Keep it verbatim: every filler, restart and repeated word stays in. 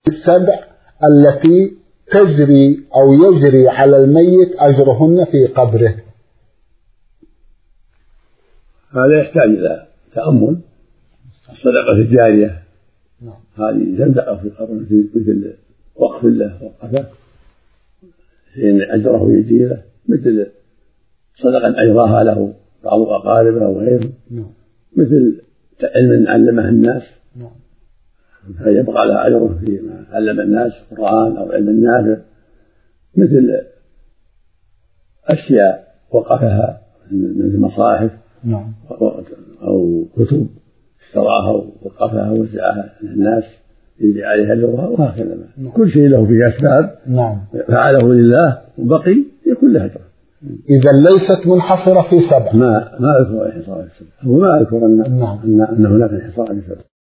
السبع التي تجري أو يجري على الميت أجرهن في قبره؟ هذا يحتاج إلى تأمل. الصدقة الجارية هذه تنفع في قبره، مثل وقف له وقفه حين أجره يجي له، مثل صدقة أجراها له بعض أقاربه وغيره، مثل علم علمه الناس فيبقى له أجره فيما علم الناس القرآن أو علم النافع، مثل أشياء وقفها مثل مصاحف أو كتب اشتراها ووقفها ووزعها للناس يجي عليها أجرها، وهكذا كل شيء له فيه أسباب فعله لله وبقي يكون له أجر. إذا ليست منحصرة في سبع. ما ما أذكر انحصار في سبع، هو ما أذكر أن, نعم. أن, أن هناك انحصار في سبع.